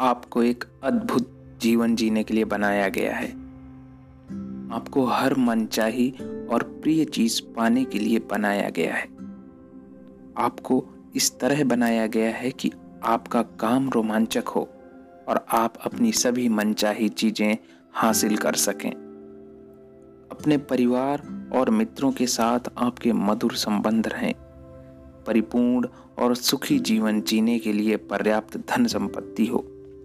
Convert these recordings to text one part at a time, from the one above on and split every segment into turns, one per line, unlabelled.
आपको एक अद्भुत जीवन जीने के लिए बनाया गया है। आपको हर मनचाही और प्रिय चीज पाने के लिए बनाया गया है। आपको इस तरह बनाया गया है कि आपका काम रोमांचक हो और आप अपनी सभी मनचाही चीजें हासिल कर सकें। अपने परिवार और मित्रों के साथ आपके मधुर संबंध रहें। परिपूर्ण और सुखी जीवन जीने के लिए पर्याप्त धन संपत्ति हो।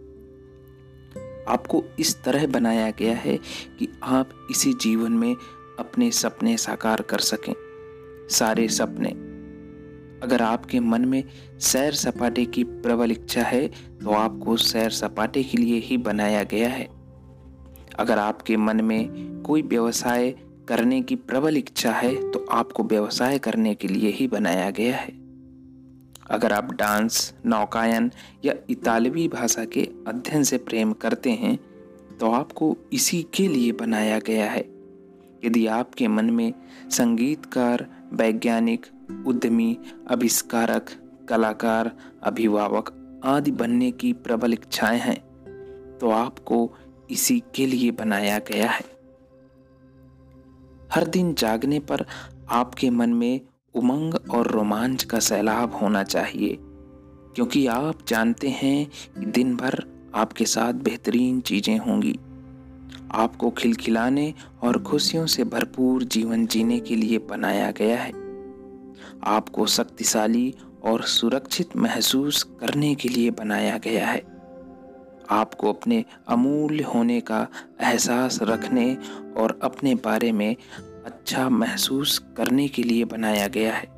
आपको इस तरह बनाया गया है कि आप इसी जीवन में अपने सपने साकार कर सकें। सारे सपने। अगर आपके मन में सैर सपाटे की प्रबल इच्छा है तो आपको सैर सपाटे के लिए ही बनाया गया है। अगर आपके मन में कोई व्यवसाय करने की प्रबल इच्छा है तो आपको व्यवसाय करने के लिए ही बनाया गया है। अगर आप डांस, नौकायन या इतालवी भाषा के अध्ययन से प्रेम करते हैं तो आपको इसी के लिए बनाया गया है। यदि आपके मन में संगीतकार, वैज्ञानिक, उद्यमी, आविष्कारक, कलाकार, अभिभावक आदि बनने की प्रबल इच्छाएं हैं तो आपको इसी के लिए बनाया गया है। हर दिन जागने पर आपके मन में उमंग और रोमांच का सैलाब होना चाहिए, क्योंकि आप जानते हैं कि दिन भर आपके साथ बेहतरीन चीजें होंगी। आपको खिलखिलाने और खुशियों से भरपूर जीवन जीने के लिए बनाया गया है। आपको शक्तिशाली और सुरक्षित महसूस करने के लिए बनाया गया है। आपको अपने अमूल्य होने का एहसास रखने और अपने बारे में अच्छा महसूस करने के लिए बनाया गया है।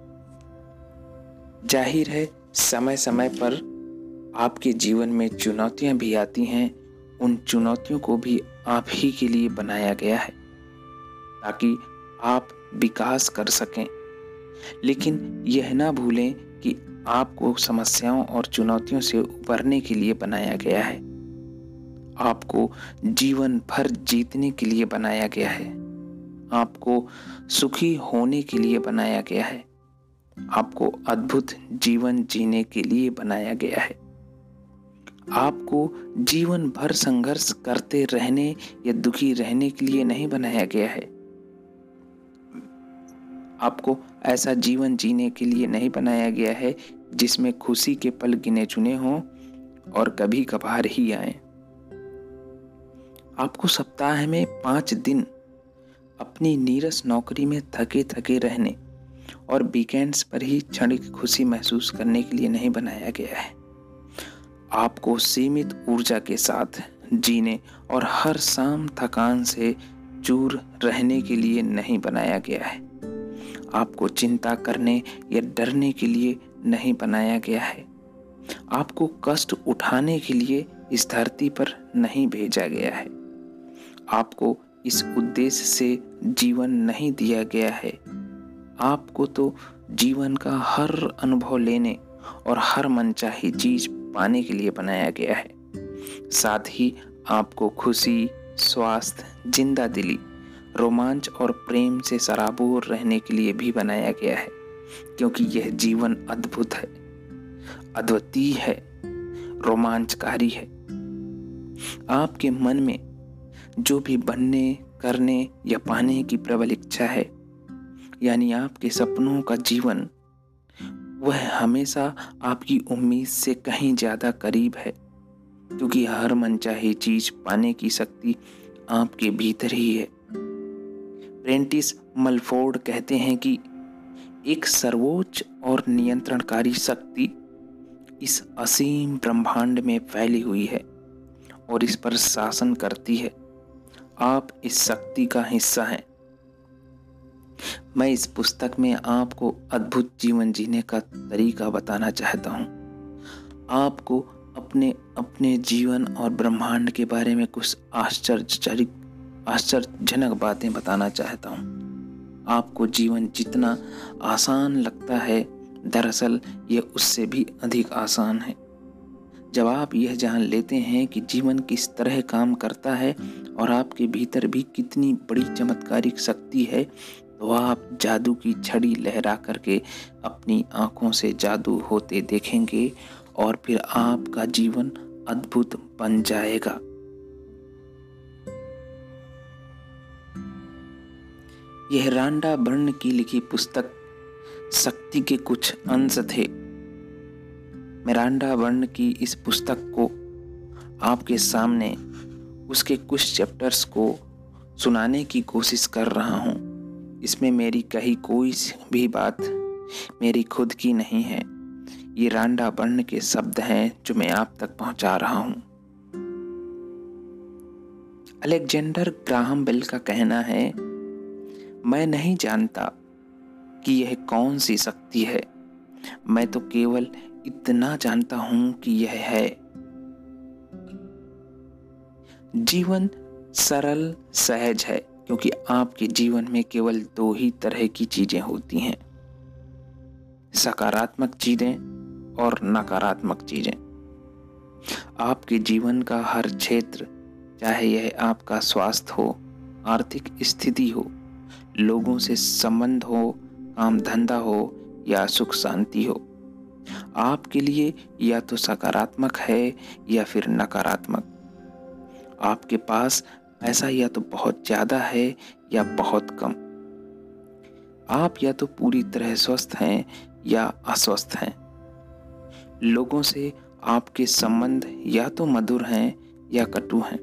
जाहिर है, समय समय पर आपके जीवन में चुनौतियां भी आती हैं। उन चुनौतियों को भी आप ही के लिए बनाया गया है ताकि आप विकास कर सकें। लेकिन यह ना भूलें कि आपको समस्याओं और चुनौतियों से उबरने के लिए बनाया गया है। आपको जीवन भर जीतने के लिए बनाया गया है। आपको सुखी होने के लिए बनाया गया है। आपको अद्भुत जीवन जीने के लिए बनाया गया है। आपको जीवन भर संघर्ष करते रहने या दुखी रहने के लिए नहीं बनाया गया है। आपको ऐसा जीवन जीने के लिए नहीं बनाया गया है जिसमें खुशी के पल गिने चुने हों और कभी कभार ही आए। आपको सप्ताह में 5 दिन अपनी नीरस नौकरी में थके थके रहने और वीकेंड्स पर ही क्षणिक खुशी महसूस करने के लिए नहीं बनाया गया है। आपको सीमित ऊर्जा के साथ जीने और हर शाम थकान से चूर रहने के लिए नहीं बनाया गया है। आपको चिंता करने या डरने के लिए नहीं बनाया गया है। आपको कष्ट उठाने के लिए इस धरती पर नहीं भेजा गया है। आपको इस उद्देश्य से जीवन नहीं दिया गया है। आपको तो जीवन का हर अनुभव लेने और हर मनचाही चीज पाने के लिए बनाया गया है। साथ ही आपको खुशी, स्वास्थ्य, जिंदा दिली, रोमांच और प्रेम से सराबोर रहने के लिए भी बनाया गया है, क्योंकि यह जीवन अद्भुत है, अद्वितीय है, रोमांचकारी है। आपके मन में जो भी बनने, करने या पाने की प्रबल इच्छा है, यानी आपके सपनों का जीवन, वह हमेशा आपकी उम्मीद से कहीं ज्यादा करीब है, क्योंकि हर मनचाही चीज पाने की शक्ति आपके भीतर ही है। प्रेंटिस मलफोर्ड कहते हैं कि एक सर्वोच्च और नियंत्रणकारी शक्ति इस असीम ब्रह्मांड में फैली हुई है और इस पर शासन करती है। आप इस शक्ति का हिस्सा हैं। मैं इस पुस्तक में आपको अद्भुत जीवन जीने का तरीका बताना चाहता हूँ। आपको अपने अपने जीवन और ब्रह्मांड के बारे में कुछ आश्चर्यजनक बातें बताना चाहता हूँ। आपको जीवन जितना आसान लगता है, दरअसल यह उससे भी अधिक आसान है। जब आप यह जान लेते हैं कि जीवन किस तरह काम करता है और आपके भीतर भी कितनी बड़ी चमत्कारिक शक्ति है, तो आप जादू की छड़ी लहरा करके अपनी आंखों से जादू होते देखेंगे और फिर आपका जीवन अद्भुत बन जाएगा। यह रांडा बर्न की लिखी पुस्तक शक्ति के कुछ अंश थे। मैं रांडा बर्न की इस पुस्तक को आपके सामने उसके कुछ चैप्टर्स को सुनाने की कोशिश कर रहा हूँ। इसमें मेरी कही कोई भी बात मेरी खुद की नहीं है। ये रांडा बर्न के शब्द हैं जो मैं आप तक पहुंचा रहा हूं। अलेक्जेंडर ग्राहम बेल का कहना है, मैं नहीं जानता कि यह कौन सी शक्ति है, मैं तो केवल इतना जानता हूं कि यह है। जीवन सरल सहज है क्योंकि आपके जीवन में केवल दो ही तरह की चीजें होती हैं, सकारात्मक चीजें और नकारात्मक चीजें। आपके जीवन का हर क्षेत्र, चाहे यह आपका स्वास्थ्य हो, आर्थिक स्थिति हो, लोगों से संबंध हो, काम धंधा हो या सुख शांति हो, आपके लिए या तो सकारात्मक है या फिर नकारात्मक। आपके पास पैसा या तो बहुत ज्यादा है या बहुत कम। आप या तो पूरी तरह स्वस्थ हैं या अस्वस्थ हैं। लोगों से आपके संबंध या तो मधुर हैं या कटु हैं।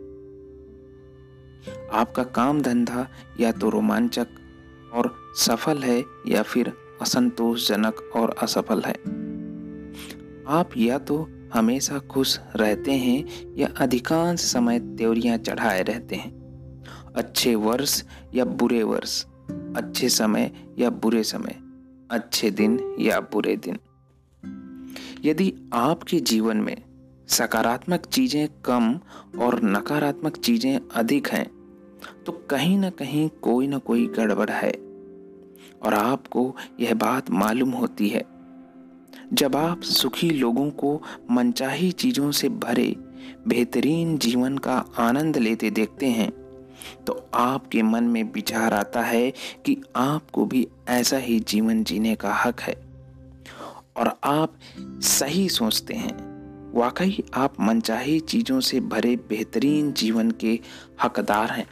आपका काम धंधा या तो रोमांचक और सफल है या फिर असंतोषजनक और असफल है। आप या तो हमेशा खुश रहते हैं या अधिकांश समय त्योरियां चढ़ाए रहते हैं। अच्छे वर्ष या बुरे वर्ष, अच्छे समय या बुरे समय, अच्छे दिन या बुरे दिन। यदि आपके जीवन में सकारात्मक चीजें कम और नकारात्मक चीजें अधिक हैं, तो कहीं ना कहीं कोई ना कोई गड़बड़ है और आपको यह बात मालूम होती है। जब आप सुखी लोगों को मनचाही चीजों से भरे बेहतरीन जीवन का आनंद लेते देखते हैं, तो आपके मन में विचार आता है कि आपको भी ऐसा ही जीवन जीने का हक है और आप सही सोचते हैं। वाकई आप मनचाही चीजों से भरे बेहतरीन जीवन के हकदार हैं।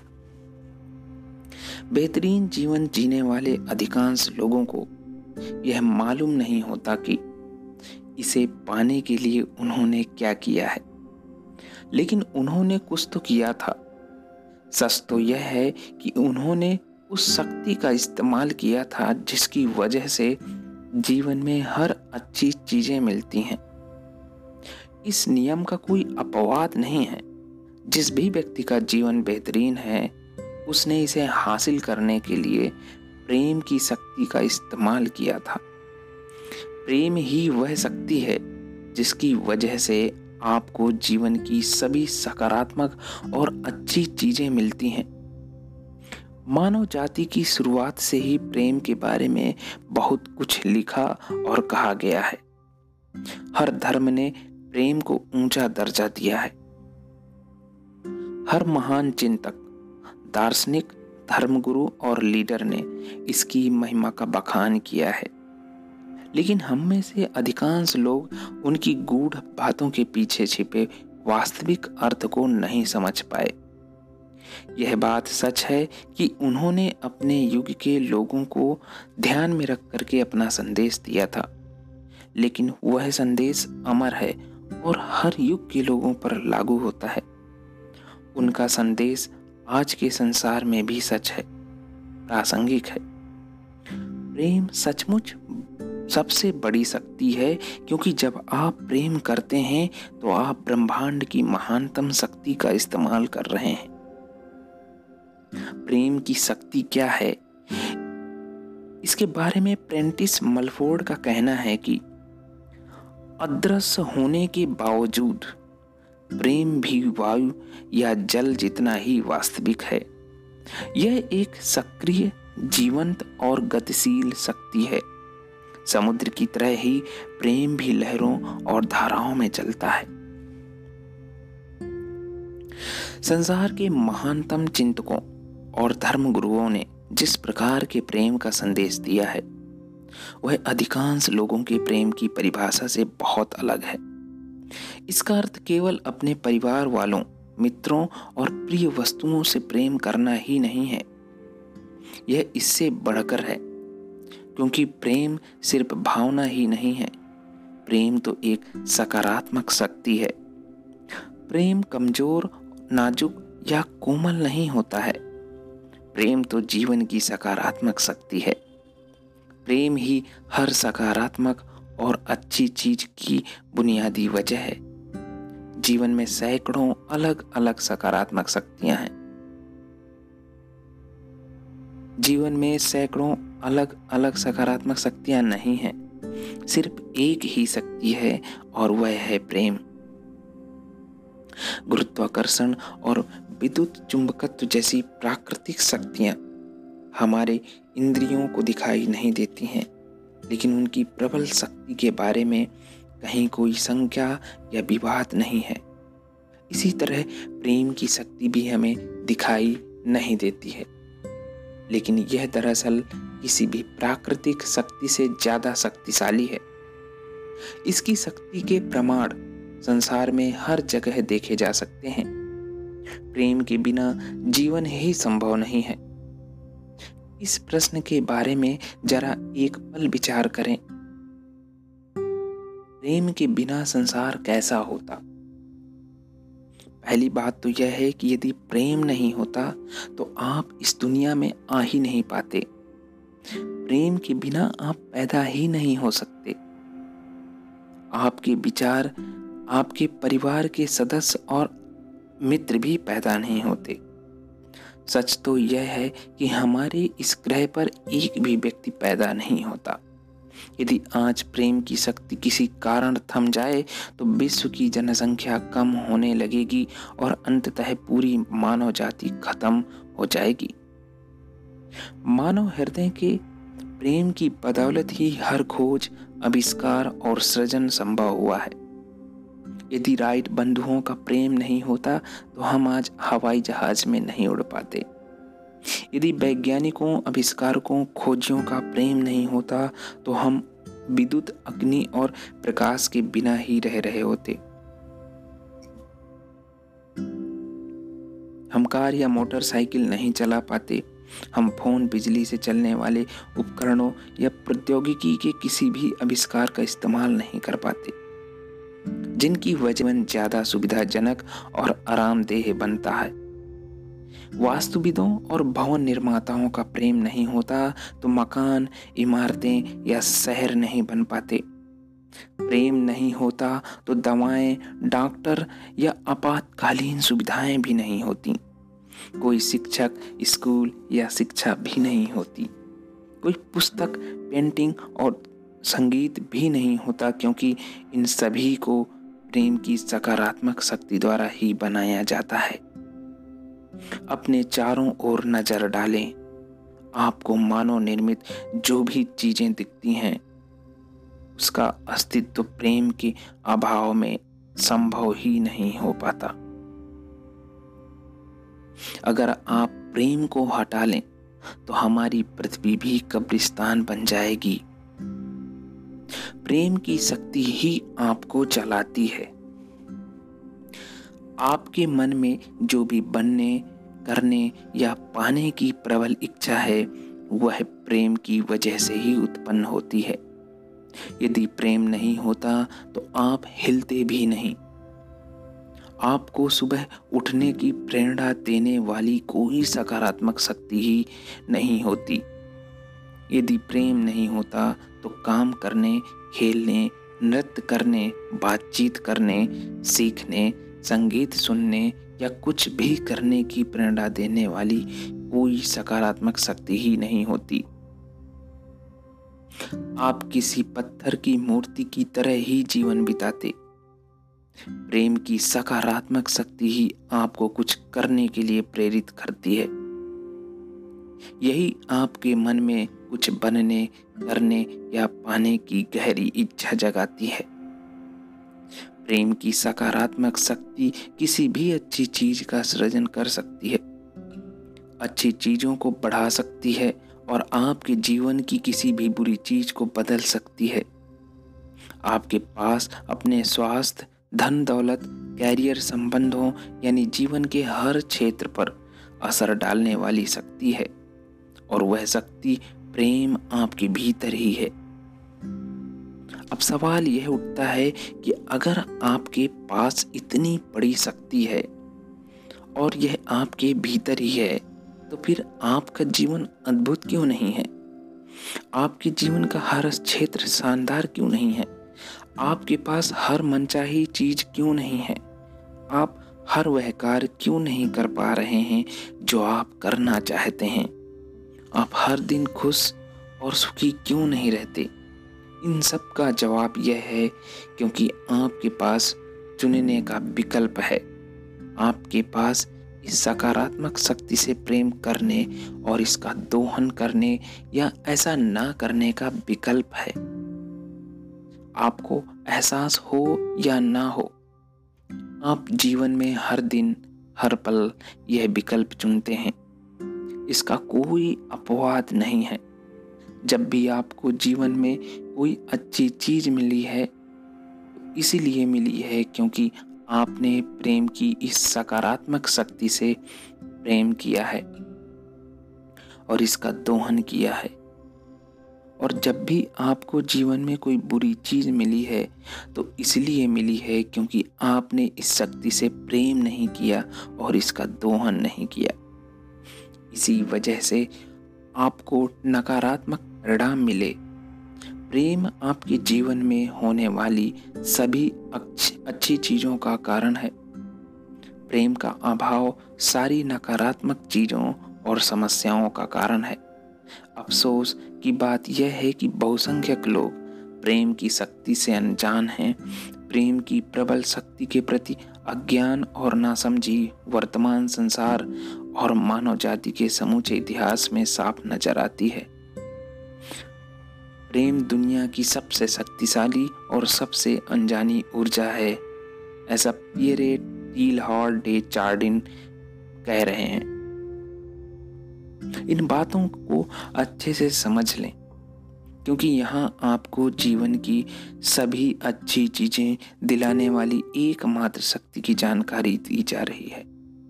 बेहतरीन जीवन जीने वाले अधिकांश लोगों को यह मालूम नहीं होता कि इसे पाने के लिए उन्होंने क्या किया है, लेकिन उन्होंने कुछ तो किया था। सच तो यह है कि उन्होंने उस शक्ति का इस्तेमाल किया था जिसकी वजह से जीवन में हर अच्छी चीजें मिलती हैं। इस नियम का कोई अपवाद नहीं है। जिस भी व्यक्ति का जीवन बेहतरीन है, उसने इसे हासिल करने के लिए प्रेम की शक्ति का इस्तेमाल किया था। प्रेम ही वह शक्ति है जिसकी वजह से आपको जीवन की सभी सकारात्मक और अच्छी चीजें मिलती हैं। मानव जाति की शुरुआत से ही प्रेम के बारे में बहुत कुछ लिखा और कहा गया है। हर धर्म ने प्रेम को ऊंचा दर्जा दिया है। हर महान चिंतक, दार्शनिक, धर्मगुरु और लीडर ने इसकी महिमा का बखान किया है। लेकिन हम में से अधिकांश लोग उनकी गूढ़ बातों के पीछे छिपे वास्तविक अर्थ को नहीं समझ पाए। यह बात सच है कि उन्होंने अपने युग के लोगों को ध्यान में रख करके अपना संदेश दिया था, लेकिन वह संदेश अमर है और हर युग के लोगों पर लागू होता है। उनका संदेश आज के संसार में भी सच है, प्रासंगिक है। प्रेम सचमुच सबसे बड़ी शक्ति है, क्योंकि जब आप प्रेम करते हैं तो आप ब्रह्मांड की महानतम शक्ति का इस्तेमाल कर रहे हैं। प्रेम की शक्ति क्या है, इसके बारे में प्रेंटिस मलफोर्ड का कहना है कि अदृश्य होने के बावजूद प्रेम भी वायु या जल जितना ही वास्तविक है। यह एक सक्रिय, जीवंत और गतिशील शक्ति है। समुद्र की तरह ही प्रेम भी लहरों और धाराओं में चलता है। संसार के महानतम चिंतकों और धर्मगुरुओं ने जिस प्रकार के प्रेम का संदेश दिया है, वह अधिकांश लोगों के प्रेम की परिभाषा से बहुत अलग है। इसका अर्थ केवल अपने परिवार वालों, मित्रों और प्रिय वस्तुओं से प्रेम करना ही नहीं है। यह इससे बढ़कर है, क्योंकि प्रेम सिर्फ भावना ही नहीं है। प्रेम तो एक सकारात्मक शक्ति है। प्रेम कमजोर, नाजुक या कोमल नहीं होता है। प्रेम तो जीवन की सकारात्मक शक्ति है। प्रेम ही हर सकारात्मक और अच्छी चीज की बुनियादी वजह है। जीवन में सैकड़ों अलग अलग सकारात्मक शक्तियां हैं। जीवन में सैकड़ों अलग अलग सकारात्मक शक्तियां नहीं हैं। सिर्फ एक ही शक्ति है और वह है प्रेम। गुरुत्वाकर्षण और विद्युत चुंबकत्व जैसी प्राकृतिक शक्तियां हमारे इंद्रियों को दिखाई नहीं देती हैं, लेकिन उनकी प्रबल शक्ति के बारे में कहीं कोई संख्या या विवाद नहीं है। इसी तरह प्रेम की शक्ति भी हमें दिखाई नहीं देती है, लेकिन यह दरअसल किसी भी प्राकृतिक शक्ति से ज्यादा शक्तिशाली है। इसकी शक्ति के प्रमाण संसार में हर जगह देखे जा सकते हैं। प्रेम के बिना जीवन ही संभव नहीं है। इस प्रश्न के बारे में जरा एक पल विचार करें। प्रेम के बिना संसार कैसा होता? पहली बात तो यह है कि यदि प्रेम नहीं होता तो आप इस दुनिया में आ ही नहीं पाते। प्रेम के बिना आप पैदा ही नहीं हो सकते। आपके विचार, आपके परिवार के सदस्य और मित्र भी पैदा नहीं होते। सच तो यह है कि हमारे इस ग्रह पर एक भी व्यक्ति पैदा नहीं होता। यदि आज प्रेम की शक्ति किसी कारण थम जाए तो विश्व की जनसंख्या कम होने लगेगी और अंततः पूरी मानव जाति खत्म हो जाएगी। मानव हृदय के प्रेम की बदौलत ही हर खोज, आविष्कार और सृजन संभव हुआ है। यदि राइट बंधुओं का प्रेम नहीं होता तो हम आज हवाई जहाज में नहीं उड़ पाते। यदि वैज्ञानिकों, आविष्कारकों, खोजियों का प्रेम नहीं होता तो हम विद्युत, अग्नि और प्रकाश के बिना ही रह रहे होते। हम कार या मोटरसाइकिल नहीं चला पाते। हम फोन, बिजली से चलने वाले उपकरणों या प्रौद्योगिकी के किसी भी आविष्कार का इस्तेमाल नहीं कर पाते, जिनकी वजह जीवन ज्यादा सुविधाजनक और आरामदेह बनता है। वास्तुविदों और भवन निर्माताओं का प्रेम नहीं होता तो मकान, इमारतें या शहर नहीं बन पाते। प्रेम नहीं होता तो दवाएं, डॉक्टर या आपातकालीन सुविधाएं भी नहीं होती। कोई शिक्षक, स्कूल या शिक्षा भी नहीं होती। कोई पुस्तक, पेंटिंग और संगीत भी नहीं होता, क्योंकि इन सभी को प्रेम की सकारात्मक शक्ति द्वारा ही बनाया जाता है। अपने चारों ओर नजर डालें। आपको मानव निर्मित जो भी चीजें दिखती हैं, उसका अस्तित्व प्रेम के अभाव में संभव ही नहीं हो पाता। अगर आप प्रेम को हटा लें तो हमारी पृथ्वी भी कब्रिस्तान बन जाएगी। प्रेम की शक्ति ही आपको चलाती है। आपके मन में जो भी बनने, करने या पाने की प्रबल इच्छा है, वह प्रेम की वजह से ही उत्पन्न होती है। यदि प्रेम नहीं होता तो आप हिलते भी नहीं। आपको सुबह उठने की प्रेरणा देने वाली कोई सकारात्मक शक्ति ही नहीं होती। यदि प्रेम नहीं होता तो काम करने, खेलने, नृत्य करने, बातचीत करने, सीखने, संगीत सुनने या कुछ भी करने की प्रेरणा देने वाली कोई सकारात्मक शक्ति ही नहीं होती। आप किसी पत्थर की मूर्ति की तरह ही जीवन बिताते। प्रेम की सकारात्मक शक्ति ही आपको कुछ करने के लिए प्रेरित करती है। यही आपके मन में कुछ बनने, करने या पाने की गहरी इच्छा जगाती है। प्रेम की सकारात्मक शक्ति किसी भी अच्छी चीज का सृजन कर सकती है, अच्छी चीजों को बढ़ा सकती है और आपके जीवन की किसी भी बुरी चीज को बदल सकती है। आपके पास अपने स्वास्थ्य, धन दौलत, कैरियर, संबंधों यानी जीवन के हर क्षेत्र पर असर डालने वाली शक्ति है और वह शक्ति प्रेम आपके भीतर ही है। अब सवाल यह उठता है कि अगर आपके पास इतनी बड़ी शक्ति है और यह आपके भीतर ही है, तो फिर आपका जीवन अद्भुत क्यों नहीं है? आपके जीवन का हर क्षेत्र शानदार क्यों नहीं है? आपके पास हर मनचाही चीज क्यों नहीं है? आप हर वह कार्य क्यों नहीं कर पा रहे हैं जो आप करना चाहते हैं? आप हर दिन खुश और सुखी क्यों नहीं रहते? इन सब का जवाब यह है क्योंकि आपके पास चुनने का विकल्प है। आपके पास इस सकारात्मक शक्ति से प्रेम करने और इसका दोहन करने या ऐसा ना करने का विकल्प है। आपको एहसास हो या ना हो, आप जीवन में हर दिन हर पल यह विकल्प चुनते हैं। इसका कोई अपवाद नहीं है। जब भी आपको जीवन में कोई अच्छी चीज मिली है, तो इसीलिए मिली है क्योंकि आपने प्रेम की इस सकारात्मक शक्ति से प्रेम किया है और इसका दोहन किया है। और जब भी आपको जीवन में कोई बुरी चीज मिली है, तो इसलिए मिली है क्योंकि आपने इस शक्ति से प्रेम नहीं किया और इसका दोहन नहीं किया। इसी वजह से आपको नकारात्मक परिणाम मिले। प्रेम आपके जीवन में होने वाली सभी अच्छी चीजों का कारण है। प्रेम का अभाव सारी नकारात्मक चीजों और समस्याओं का कारण है। अफसोस की बात यह है कि बहुसंख्यक लोग प्रेम की शक्ति से अनजान हैं। प्रेम की प्रबल शक्ति के प्रति अज्ञान और नासमझी वर्तमान संसार और मानव जाति के समूचे इतिहास में साफ नजर आती है। प्रेम दुनिया की सबसे शक्तिशाली और सबसे अनजानी ऊर्जा है, ऐसा पियरे टीलहार्ड डे चार्डिन कह रहे हैं। इन बातों को अच्छे से समझ लें, क्योंकि यहाँ आपको जीवन की सभी अच्छी चीजें दिलाने वाली एकमात्र शक्ति की जानकारी दी जा रही है।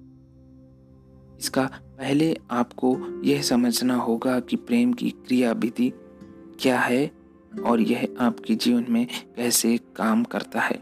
इसका पहले आपको यह समझना होगा कि प्रेम की क्रिया विधि क्या है और यह आपके जीवन में कैसे काम करता है।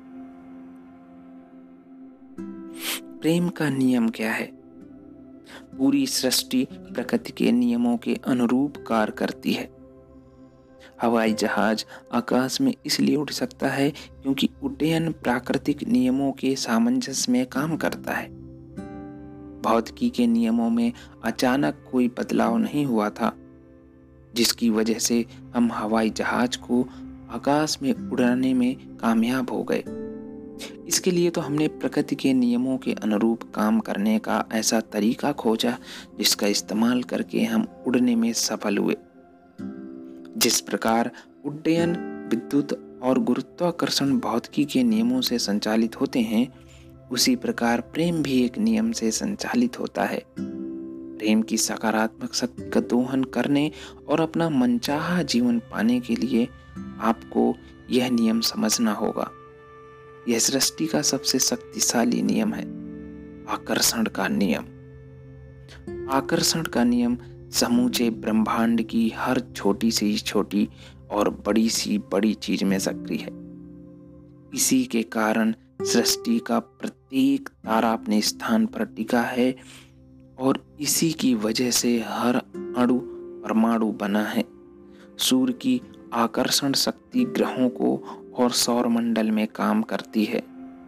प्रेम का नियम क्या है? पूरी सृष्टि प्रकृति के नियमों के अनुरूप कार्य करती है। हवाई जहाज आकाश में इसलिए उड़ सकता है क्योंकि उड्डयन प्राकृतिक नियमों के सामंजस्य में काम करता है। भौतिकी के नियमों में अचानक कोई बदलाव नहीं हुआ था, जिसकी वजह से हम हवाई जहाज को आकाश में उड़ाने में कामयाब हो गए। इसके लिए तो हमने प्रकृति के नियमों के अनुरूप काम करने का ऐसा तरीका खोजा जिसका इस्तेमाल करके हम उड़ने में सफल हुए। जिस प्रकार उड्डयन विद्युत और गुरुत्वाकर्षण भौतिकी के नियमों से संचालित होते हैं, उसी प्रकार प्रेम भी एक नियम से संचालित होता है। प्रेम की सकारात्मक शक्ति का दोहन करने और अपना मनचाहा जीवन पाने के लिए आपको यह नियम समझना होगा। यह सृष्टि का सबसे शक्तिशाली नियम है, आकर्षण का नियम। आकर्षण का नियम समूचे ब्रह्मांड की हर छोटी से छोटी और बड़ी सी बड़ी चीज में सक्रिय है। इसी के कारण सृष्टि का प्रत्येक तारा अपने स्थान पर टिका है और इसी की वजह से हर अणु परमाणु बना है। सूर्य की आकर्षण शक्ति ग्रहों को और सौरमंडल में काम करती है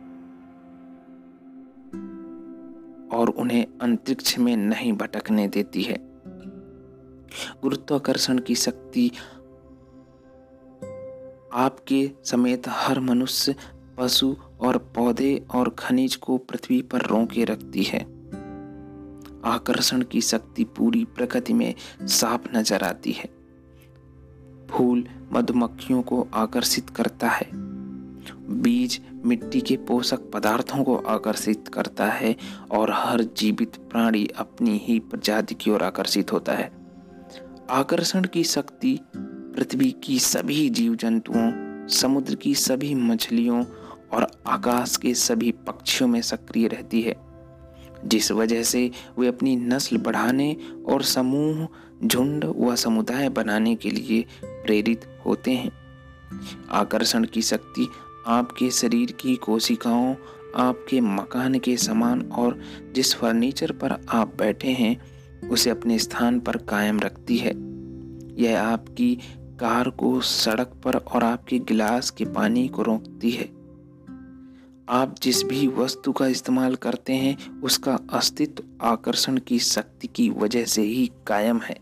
और उन्हें अंतरिक्ष में नहीं भटकने देती है। गुरुत्वाकर्षण की शक्ति आपके समेत हर मनुष्य, पशु और पौधे और खनिज को पृथ्वी पर रोके रखती है। आकर्षण की शक्ति पूरी प्रकृति में साफ नजर आती है। फूल मधुमक्खियों को आकर्षित करता है, बीज मिट्टी के पोषक पदार्थों को आकर्षित करता है और हर जीवित प्राणी अपनी ही प्रजाति की ओर आकर्षित होता है। आकर्षण की शक्ति पृथ्वी की सभी जीव जंतुओं, समुद्र की सभी मछलियों और आकाश के सभी पक्षियों में सक्रिय रहती है, जिस वजह से वे अपनी नस्ल बढ़ाने और समूह, झुंड व समुदाय बनाने के लिए प्रेरित होते हैं। आकर्षण की शक्ति आपके शरीर की कोशिकाओं, आपके मकान के सामान और जिस फर्नीचर पर आप बैठे हैं उसे अपने स्थान पर कायम रखती है। यह आपकी कार को सड़क पर और आपके गिलास के पानी को रोकती है। आप जिस भी वस्तु का इस्तेमाल करते हैं उसका अस्तित्व आकर्षण की शक्ति की वजह से ही कायम है।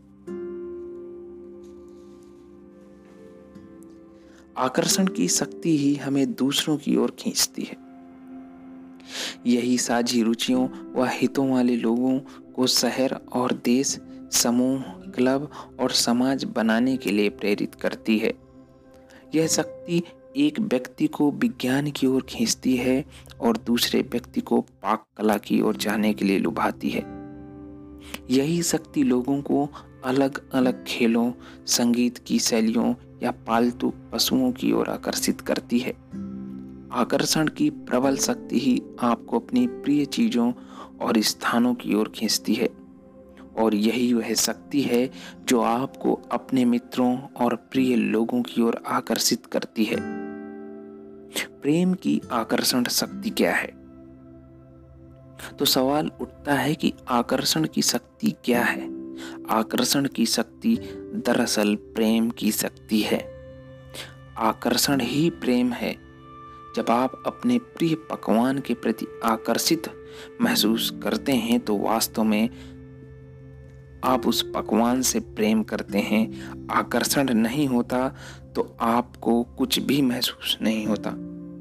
आकर्षण की शक्ति ही हमें दूसरों की ओर खींचती है। यही साझी रुचियों व हितों वाले लोगों को शहर और देश, समूह, क्लब और समाज बनाने के लिए प्रेरित करती है। यह शक्ति एक व्यक्ति को विज्ञान की ओर खींचती है और दूसरे व्यक्ति को पाक कला की ओर जाने के लिए लुभाती है। यही शक्ति लोगों को अलग अलग खेलों, संगीत की शैलियों या पालतू पशुओं की ओर आकर्षित करती है। आकर्षण की प्रबल शक्ति ही आपको अपनी प्रिय चीजों और स्थानों की ओर खींचती है, और यही वह शक्ति है जो आपको अपने मित्रों और प्रिय लोगों की ओर आकर्षित करती है। प्रेम की आकर्षण शक्ति क्या है? तो सवाल उठता है कि आकर्षण की शक्ति क्या है? आकर्षण की शक्ति दरअसल प्रेम की शक्ति है। आकर्षण ही प्रेम है। जब आप अपने प्रिय पकवान के प्रति आकर्षित महसूस करते हैं तो वास्तव में आप उस पकवान से प्रेम करते हैं। आकर्षण नहीं होता तो आपको कुछ भी महसूस नहीं होता।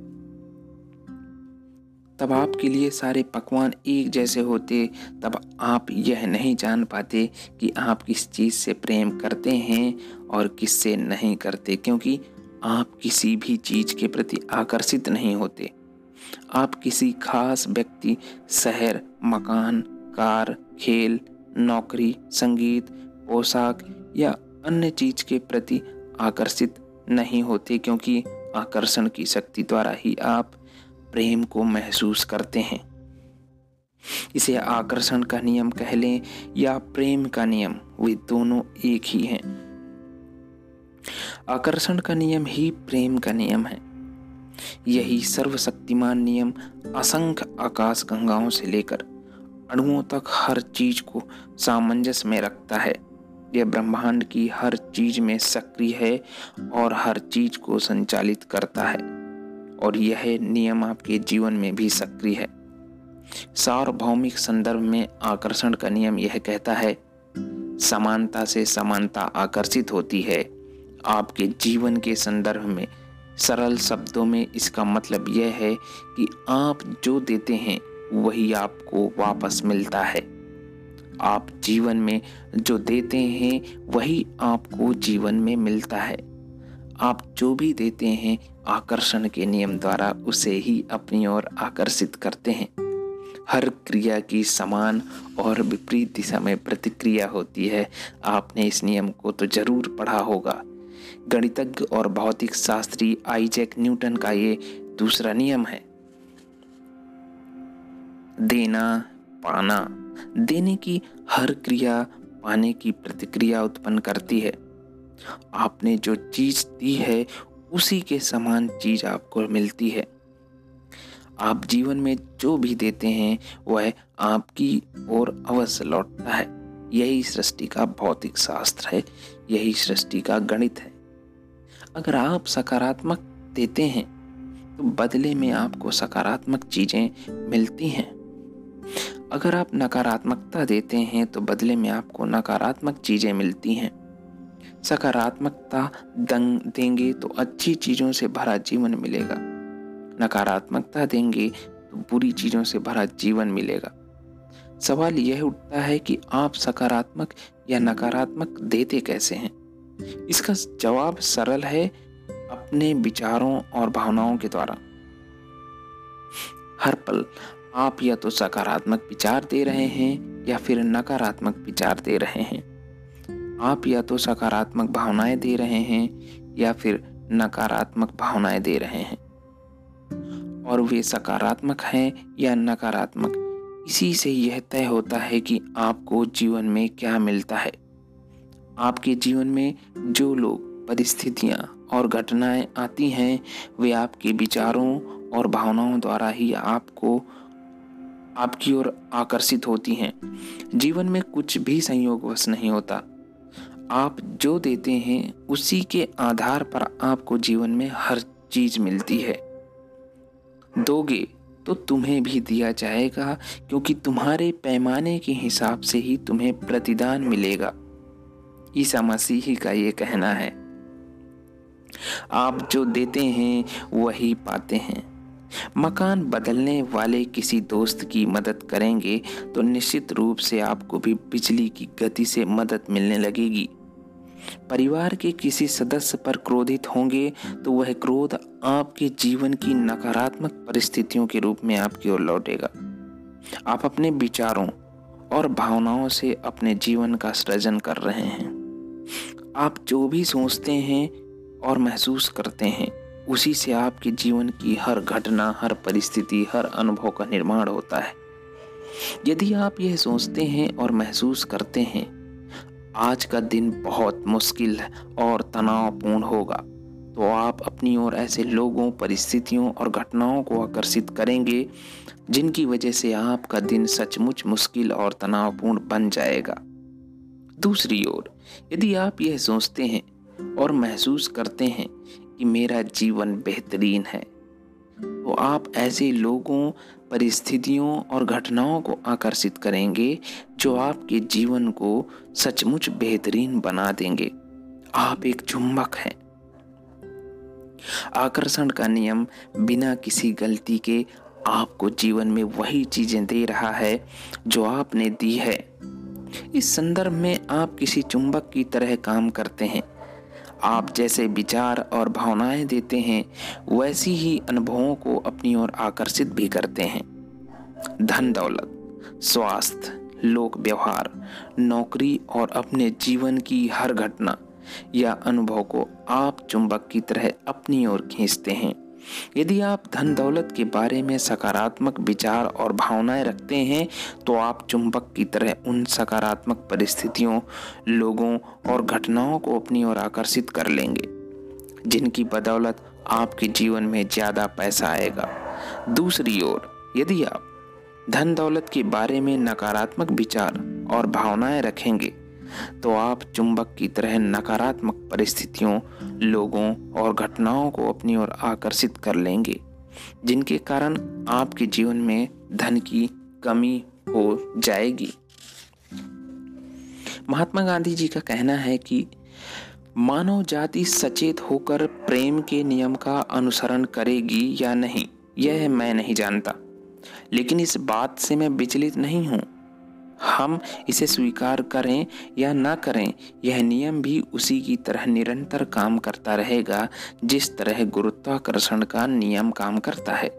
तब आपके लिए सारे पकवान एक जैसे होते, तब आप यह नहीं जान पाते कि आप किस चीज़ से प्रेम करते हैं और किससे नहीं करते, क्योंकि आप किसी भी चीज़ के प्रति आकर्षित नहीं होते। आप किसी खास व्यक्ति, शहर, मकान, कार, खेल, नौकरी, संगीत, पोशाक या अन्य चीज के प्रति आकर्षित नहीं होते, क्योंकि आकर्षण की शक्ति द्वारा ही आप प्रेम को महसूस करते हैं। इसे आकर्षण का नियम कह लें या प्रेम का नियम, वे दोनों एक ही हैं। आकर्षण का नियम ही प्रेम का नियम है। यही सर्वशक्तिमान नियम असंख्य आकाश गंगाओं से लेकर अणुओं तक हर चीज को सामंजस्य में रखता है। यह ब्रह्मांड की हर चीज में सक्रिय है और हर चीज को संचालित करता है, और यह नियम आपके जीवन में भी सक्रिय है। सार्वभौमिक संदर्भ में आकर्षण का नियम यह कहता है, समानता से समानता आकर्षित होती है। आपके जीवन के संदर्भ में सरल शब्दों में इसका मतलब यह है कि आप जो देते हैं वही आपको वापस मिलता है। आप जीवन में जो देते हैं वही आपको जीवन में मिलता है। आप जो भी देते हैं आकर्षण के नियम द्वारा उसे ही अपनी ओर आकर्षित करते हैं। हर क्रिया की समान और विपरीत दिशा में प्रतिक्रिया होती है। आपने इस नियम को तो जरूर पढ़ा होगा। गणितज्ञ और भौतिक शास्त्री आइजैक न्यूटन का ये दूसरा नियम है। देना, पाना। देने की हर क्रिया पाने की प्रतिक्रिया उत्पन्न करती है। आपने जो चीज दी है उसी के समान चीज आपको मिलती है। आप जीवन में जो भी देते हैं वह आपकी ओर अवश्य लौटता है। यही सृष्टि का भौतिक शास्त्र है, यही सृष्टि का गणित है। अगर आप सकारात्मक देते हैं तो बदले में आपको सकारात्मक चीजें मिलती हैं। अगर आप नकारात्मकता देते हैं तो बदले में आपको नकारात्मक चीजें मिलती हैं। सकारात्मकता देंगे तो अच्छी चीजों से भरा जीवन मिलेगा, नकारात्मकता देंगे तो बुरी चीजों से भरा जीवन मिलेगा। सवाल यह उठता है कि आप सकारात्मक या नकारात्मक देते कैसे हैं? इसका जवाब सरल है, अपने विचारों और भावनाओं के द्वारा। हर पल आप या तो सकारात्मक विचार दे रहे हैं या फिर नकारात्मक विचार दे रहे हैं। आप या तो सकारात्मक भावनाएं दे रहे हैं या फिर नकारात्मक भावनाएं दे रहे हैं। और वे सकारात्मक हैं या नकारात्मक, इसी से यह तय होता है कि आपको जीवन में क्या मिलता है। आपके जीवन में जो लोग, परिस्थितियां और घटनाएं आती हैं, वे आपके विचारों और भावनाओं द्वारा ही आपकी ओर आकर्षित होती हैं। जीवन में कुछ भी संयोगवश नहीं होता। आप जो देते हैं उसी के आधार पर आपको जीवन में हर चीज मिलती है। दोगे तो तुम्हें भी दिया जाएगा, क्योंकि तुम्हारे पैमाने के हिसाब से ही तुम्हें प्रतिदान मिलेगा। ईसा मसीह का ये कहना है। आप जो देते हैं वही पाते हैं। मकान बदलने वाले किसी दोस्त की मदद करेंगे तो निश्चित रूप से आपको भी बिजली की गति से मदद मिलने लगेगी। परिवार के किसी सदस्य पर क्रोधित होंगे तो वह क्रोध आपके जीवन की नकारात्मक परिस्थितियों के रूप में आपकी ओर लौटेगा। आप अपने विचारों और भावनाओं से अपने जीवन का सृजन कर रहे हैं। आप जो भी सोचते हैं और महसूस करते हैं, उसी से आपके जीवन की हर घटना, हर परिस्थिति, हर अनुभव का निर्माण होता है। यदि आप यह सोचते हैं और महसूस करते हैं आज का दिन बहुत मुश्किल और तनावपूर्ण होगा, तो आप अपनी ओर ऐसे लोगों, परिस्थितियों और घटनाओं को आकर्षित करेंगे जिनकी वजह से आपका दिन सचमुच मुश्किल और तनावपूर्ण बन जाएगा। दूसरी ओर, यदि आप यह सोचते हैं और महसूस करते हैं कि मेरा जीवन बेहतरीन है, तो आप ऐसे लोगों, परिस्थितियों और घटनाओं को आकर्षित करेंगे जो आपके जीवन को सचमुच बेहतरीन बना देंगे। आप एक चुंबक हैं। आकर्षण का नियम बिना किसी गलती के आपको जीवन में वही चीजें दे रहा है जो आपने दी है। इस संदर्भ में आप किसी चुंबक की तरह काम करते हैं। आप जैसे विचार और भावनाएं देते हैं, वैसी ही अनुभवों को अपनी ओर आकर्षित भी करते हैं। धन दौलत, स्वास्थ्य, लोक व्यवहार, नौकरी और अपने जीवन की हर घटना या अनुभव को आप चुंबक की तरह अपनी ओर खींचते हैं। यदि आप धन दौलत के बारे में सकारात्मक विचार और भावनाएं रखते हैं, तो आप चुंबक की तरह उन सकारात्मक परिस्थितियों, लोगों और घटनाओं को अपनी ओर आकर्षित कर लेंगे, जिनकी बदौलत आपके जीवन में ज्यादा पैसा आएगा। दूसरी ओर, यदि आप धन दौलत के बारे में नकारात्मक विचार और भावनाएं रखेंगे, तो आप चुंबक की तरह नकारात्मक परिस्थितियों, लोगों और घटनाओं को अपनी ओर आकर्षित कर लेंगे, जिनके कारण आपके जीवन में धन की कमी हो जाएगी। महात्मा गांधी जी का कहना है कि मानव जाति सचेत होकर प्रेम के नियम का अनुसरण करेगी या नहीं, यह मैं नहीं जानता, लेकिन इस बात से मैं विचलित नहीं हूं। हम इसे स्वीकार करें या ना करें, यह नियम भी उसी की तरह निरंतर काम करता रहेगा जिस तरह गुरुत्वाकर्षण का नियम काम करता है।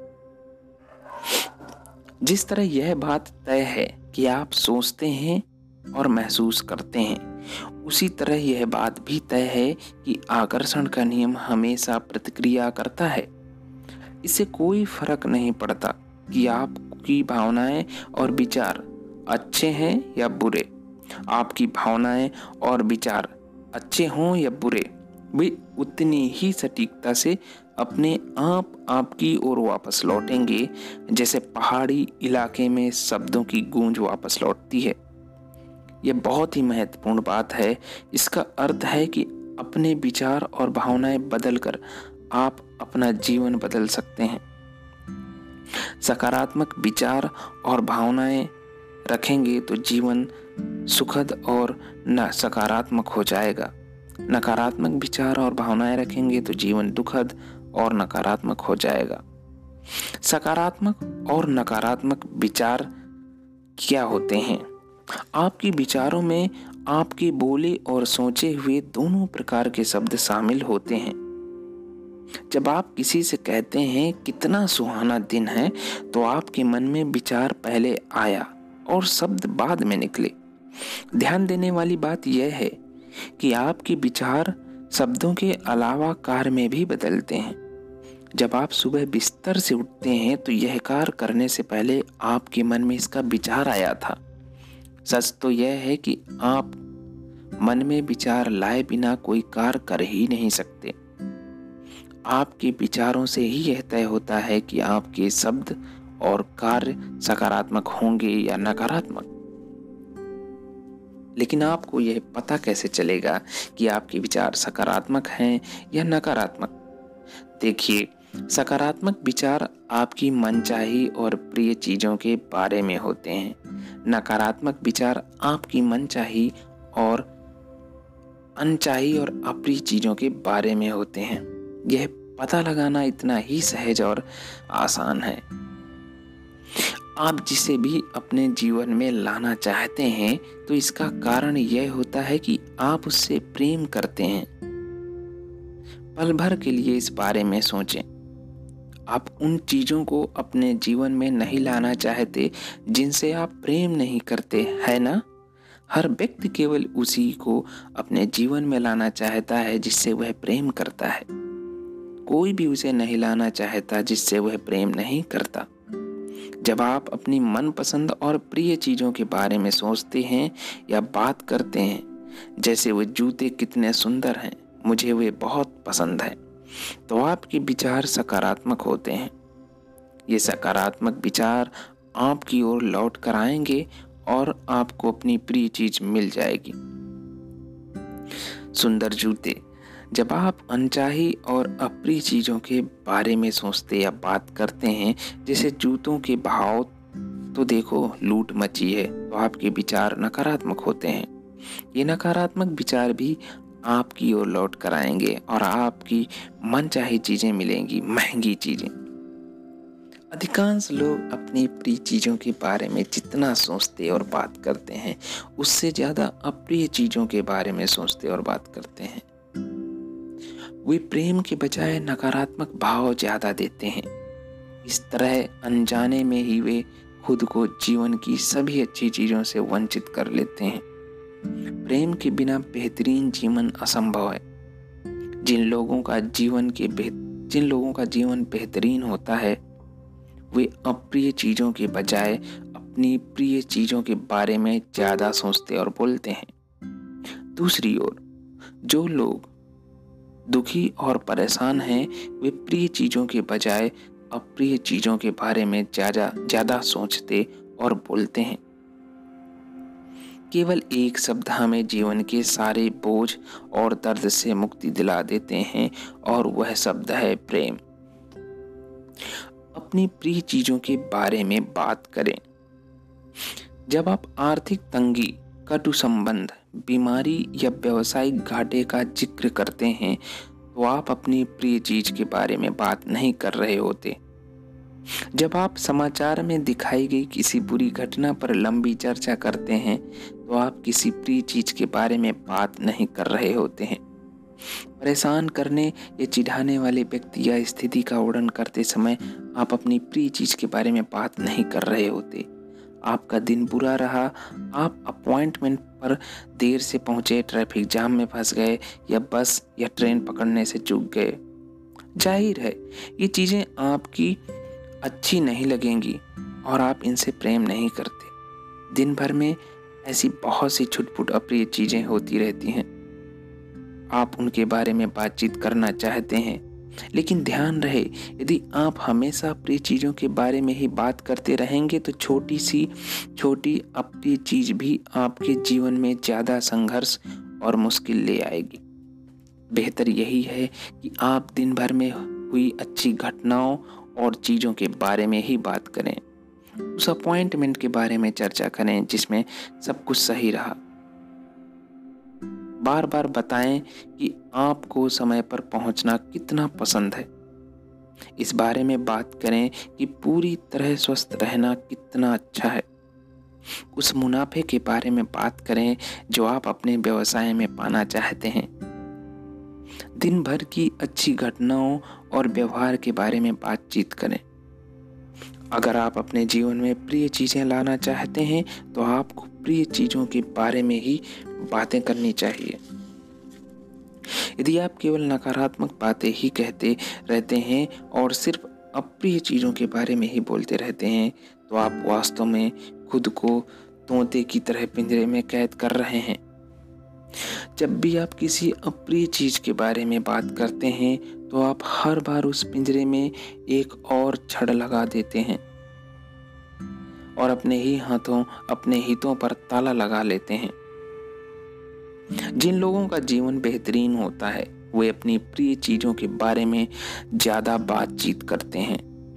जिस तरह यह बात तय है कि आप सोचते हैं और महसूस करते हैं, उसी तरह यह बात भी तय है कि आकर्षण का नियम हमेशा प्रतिक्रिया करता है। इससे कोई फर्क नहीं पड़ता कि आपकी भावनाएं और विचार अच्छे हैं या बुरे। आपकी भावनाएं और विचार अच्छे हों या बुरे, वे उतनी ही सटीकता से अपने आप आपकी ओर वापस लौटेंगे जैसे पहाड़ी इलाके में शब्दों की गूंज वापस लौटती है। यह बहुत ही महत्वपूर्ण बात है। इसका अर्थ है कि अपने विचार और भावनाएं बदलकर आप अपना जीवन बदल सकते हैं। सकारात्मक विचार और भावनाएं रखेंगे तो जीवन सुखद और सकारात्मक हो जाएगा। नकारात्मक विचार और भावनाएं रखेंगे तो जीवन दुखद और नकारात्मक हो जाएगा। सकारात्मक और नकारात्मक विचार क्या होते हैं? आपके विचारों में आपके बोले और सोचे हुए दोनों प्रकार के शब्द शामिल होते हैं। जब आप किसी से कहते हैं कितना सुहाना दिन है, तो आपके मन में विचार पहले आया और शब्द बाद में निकले। ध्यान देने वाली बात यह है कि आपके विचार शब्दों के अलावा कार्य में भी बदलते हैं। जब आप सुबह बिस्तर से उठते हैं तो यह कार्य करने से पहले आपके मन में इसका विचार आया था। सच तो यह है कि आप मन में विचार लाए बिना कोई कार्य कर ही नहीं सकते। आपके विचारों से ही यह तय होता है कि आपके शब्द और कार्य सकारात्मक होंगे या नकारात्मक। लेकिन आपको यह पता कैसे चलेगा कि आपके विचार सकारात्मक हैं या नकारात्मक? देखिए, सकारात्मक विचार आपकी मनचाही और प्रिय चीजों के बारे में होते हैं। नकारात्मक विचार आपकी मनचाही और अनचाही और अप्रिय चीजों के बारे में होते हैं। यह पता लगाना इतना ही सहज और आसान है। आप जिसे भी अपने जीवन में लाना चाहते हैं तो इसका कारण यह होता है कि आप उससे प्रेम करते हैं। पल भर के लिए इस बारे में सोचें। आप उन चीजों को अपने जीवन में नहीं लाना चाहते जिनसे आप प्रेम नहीं करते, है ना? हर व्यक्ति केवल उसी को अपने जीवन में लाना चाहता है जिससे वह प्रेम करता है। कोई भी उसे नहीं लाना चाहता जिससे वह प्रेम नहीं करता। जब आप अपनी मनपसंद और प्रिय चीजों के बारे में सोचते हैं या बात करते हैं, जैसे वो जूते कितने सुंदर हैं, मुझे वे बहुत पसंद है, तो आपके विचार सकारात्मक होते हैं। ये सकारात्मक विचार आपकी ओर लौट कर आएंगे और आपको अपनी प्रिय चीज मिल जाएगी। सुंदर जूते। जब आप अनचाही और अप्रिय चीजों के बारे में सोचते या बात करते हैं, जैसे जूतों के भाव, तो देखो लूट मची है, तो आपके विचार नकारात्मक होते हैं। ये नकारात्मक विचार भी आपकी ओर लौट कर आएंगे और आपकी मनचाही चीजें मिलेंगी, महंगी चीजें। अधिकांश लोग अपनी प्रिय चीजों के बारे में जितना सोचते और बात करते हैं, उससे ज्यादा अप्रिय चीजों के बारे में सोचते और बात करते हैं। वे प्रेम के बजाय नकारात्मक भाव ज्यादा देते हैं। इस तरह अनजाने में ही वे खुद को जीवन की सभी अच्छी चीजों से वंचित कर लेते हैं। प्रेम के बिना बेहतरीन जीवन असंभव है। जिन लोगों का जीवन बेहतरीन होता है, वे अप्रिय चीजों के बजाय अपनी प्रिय चीजों के बारे में ज्यादा सोचते और बोलते हैं। दूसरी ओर, जो लोग दुखी और परेशान हैं, वे प्रिय चीजों के बजाय अप्रिय चीजों के बारे में ज्यादा सोचते और बोलते हैं। केवल एक शब्द हमें जीवन के सारे बोझ और दर्द से मुक्ति दिला देते हैं, और वह शब्द है प्रेम। अपनी प्रिय चीजों के बारे में बात करें। जब आप आर्थिक तंगी, कटु संबंध, बीमारी या व्यवसायिक घाटे का जिक्र करते हैं, तो आप अपनी प्रिय चीज के बारे में बात नहीं कर रहे होते। जब आप समाचार में दिखाई गई किसी बुरी घटना पर लंबी चर्चा करते हैं, तो आप किसी प्रिय चीज के बारे में बात नहीं कर रहे होते हैं। परेशान करने या चिढ़ाने वाले व्यक्ति या स्थिति का वर्णन करते समय आप अपनी प्रिय चीज के बारे में बात नहीं कर रहे होते। आपका दिन बुरा रहा, आप अपॉइंटमेंट पर देर से पहुंचे, ट्रैफिक जाम में फंस गए या बस या ट्रेन पकड़ने से चूक गए। जाहिर है ये चीजें आपकी अच्छी नहीं लगेंगी और आप इनसे प्रेम नहीं करते। दिन भर में ऐसी बहुत सी छुटपुट अप्रिय चीजें होती रहती हैं। आप उनके बारे में बातचीत करना चाहते हैं, लेकिन ध्यान रहे, यदि आप हमेशा प्रिय चीजों के बारे में ही बात करते रहेंगे तो छोटी अप्रिय चीज भी आपके जीवन में ज्यादा संघर्ष और मुश्किल ले आएगी। बेहतर यही है कि आप दिन भर में हुई अच्छी घटनाओं और चीजों के बारे में ही बात करें। उस अपॉइंटमेंट के बारे में चर्चा करें जिसमें सब कुछ सही रहा। बार बार बताएं कि आपको समय पर पहुंचना कितना पसंद है। इस बारे में बात करें कि पूरी तरह स्वस्थ रहना कितना अच्छा है। उस मुनाफे के बारे में बात करें जो आप अपने व्यवसाय में पाना चाहते हैं। दिन भर की अच्छी घटनाओं और व्यवहार के बारे में बातचीत करें। अगर आप अपने जीवन में प्रिय चीजें लाना चाहते हैं तो आपको प्रिय चीजों के बारे में ही बातें करनी चाहिए। यदि आप केवल नकारात्मक बातें ही कहते रहते हैं और सिर्फ अप्रिय चीज़ों के बारे में ही बोलते रहते हैं, तो आप वास्तव में खुद को तोते की तरह पिंजरे में कैद कर रहे हैं। जब भी आप किसी अप्रिय चीज के बारे में बात करते हैं, तो आप हर बार उस पिंजरे में एक और छड़ लगा देते हैं और अपने ही हाथों, अपने हितों पर ताला लगा लेते हैं। जिन लोगों का जीवन बेहतरीन होता है, वे अपनी प्रिय चीजों के बारे में ज्यादा बातचीत करते हैं।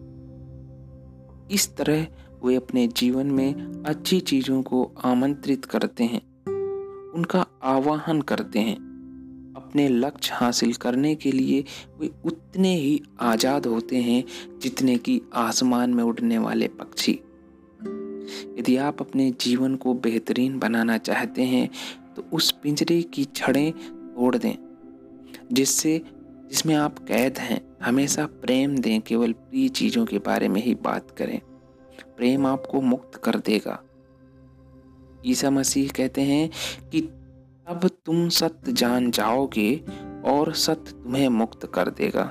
इस तरह वे अपने जीवन में अच्छी चीजों को आमंत्रित करते हैं, उनका आवाहन करते हैं। अपने लक्ष्य हासिल करने के लिए वे उतने ही आजाद होते हैं जितने कि आसमान में उड़ने वाले पक्षी। यदि आप अपने जीवन को बेहतरीन बनाना चाहते हैं, तो उस पिंजरे की छड़ें तोड़ दें जिसमें आप कैद हैं। हमेशा प्रेम दें, केवल प्रिय चीजों के बारे में ही बात करें। प्रेम आपको मुक्त कर देगा। ईसा मसीह कहते हैं कि अब तुम सत्य जान जाओगे और सत्य तुम्हें मुक्त कर देगा।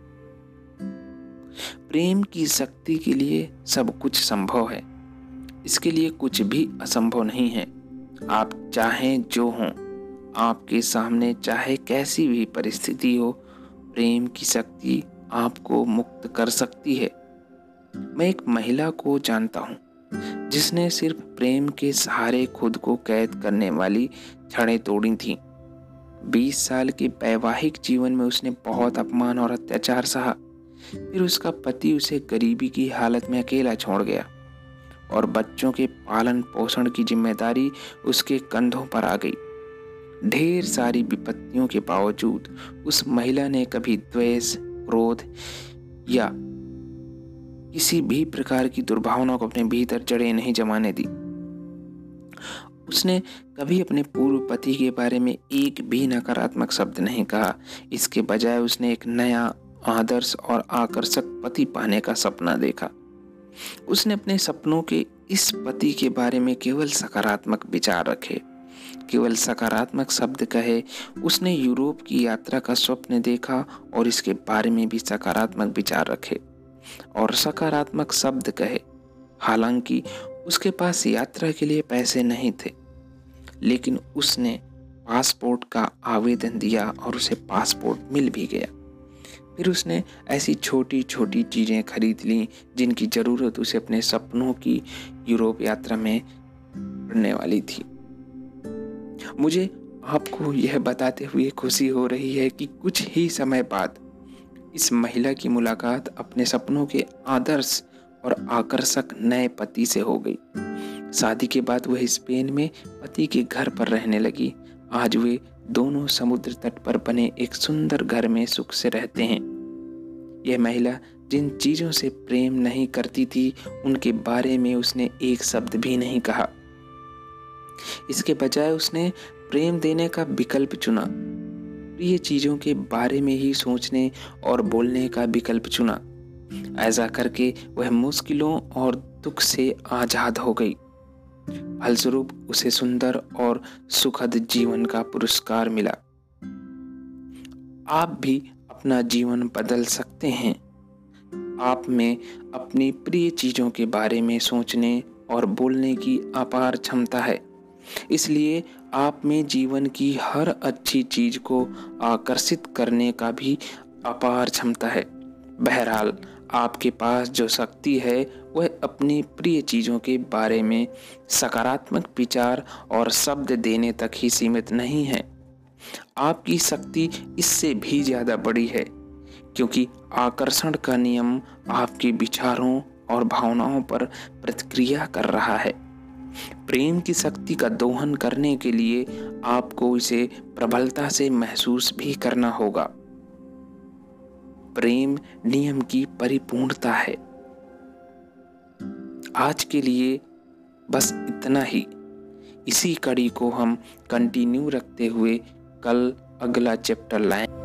प्रेम की शक्ति के लिए सब कुछ संभव है। इसके लिए कुछ भी असंभव नहीं है। आप चाहें जो हों, आपके सामने चाहे कैसी भी परिस्थिति हो, प्रेम की शक्ति आपको मुक्त कर सकती है। मैं एक महिला को जानता हूँ जिसने सिर्फ प्रेम के सहारे खुद को कैद करने वाली छड़ें तोड़ी थीं। 20 साल के वैवाहिक जीवन में उसने बहुत अपमान और अत्याचार सहा। फिर उसका पति उसे गरीबी की हालत में अकेला छोड़ गया और बच्चों के पालन पोषण की जिम्मेदारी उसके कंधों पर आ गई। ढेर सारी विपत्तियों के बावजूद उस महिला ने कभी द्वेष, क्रोध या किसी भी प्रकार की दुर्भावना को अपने भीतर जड़ें नहीं जमाने दी। उसने कभी अपने पूर्व पति के बारे में एक भी नकारात्मक शब्द नहीं कहा। इसके बजाय उसने एक नया, आदर्श और आकर्षक पति पाने का सपना देखा। उसने अपने सपनों के इस पति के बारे में केवल सकारात्मक विचार रखे, केवल सकारात्मक शब्द कहे। उसने यूरोप की यात्रा का स्वप्न देखा और इसके बारे में भी सकारात्मक विचार रखे और सकारात्मक शब्द कहे। हालांकि उसके पास यात्रा के लिए पैसे नहीं थे, लेकिन उसने पासपोर्ट का आवेदन दिया और उसे पासपोर्ट मिल भी गया। फिर उसने ऐसी छोटी छोटी चीजें खरीद ली जिनकी जरूरत उसे अपने सपनों की यूरोप यात्रा में पड़ने वाली थी। मुझे आपको यह बताते हुए खुशी हो रही है कि कुछ ही समय बाद इस महिला की मुलाकात अपने सपनों के आदर्श और आकर्षक नए पति से हो गई। शादी के बाद वह स्पेन में पति के घर पर रहने लगी। आज वे दोनों समुद्र तट पर बने एक सुंदर घर में सुख से रहते हैं। यह महिला जिन चीजों से प्रेम नहीं करती थी, उनके बारे में उसने एक शब्द भी नहीं कहा। इसके बजाय उसने प्रेम देने का विकल्प चुना। प्रिय चीजों के बारे में ही सोचने और बोलने का विकल्प चुना। ऐसा करके वह मुश्किलों और दुख से आजाद हो गई। फलस्वरूप उसे सुंदर और सुखद जीवन का पुरस्कार मिला। आप भी अपना जीवन बदल सकते हैं। आप में अपनी प्रिय चीजों के बारे में सोचने और बोलने की अपार क्षमता है। इसलिए आप में जीवन की हर अच्छी चीज को आकर्षित करने का भी अपार क्षमता है। बहरहाल, आपके पास जो शक्ति है वह अपनी प्रिय चीजों के बारे में सकारात्मक विचार और शब्द देने तक ही सीमित नहीं है। आपकी शक्ति इससे भी ज्यादा बड़ी है, क्योंकि आकर्षण का नियम आपके विचारों और भावनाओं पर प्रतिक्रिया कर रहा है। प्रेम की शक्ति का दोहन करने के लिए आपको इसे प्रबलता से महसूस भी करना होगा। प्रेम नियम की परिपूर्णता है। आज के लिए बस इतना ही। इसी कड़ी को हम कंटिन्यू रखते हुए कल अगला चैप्टर लाएं।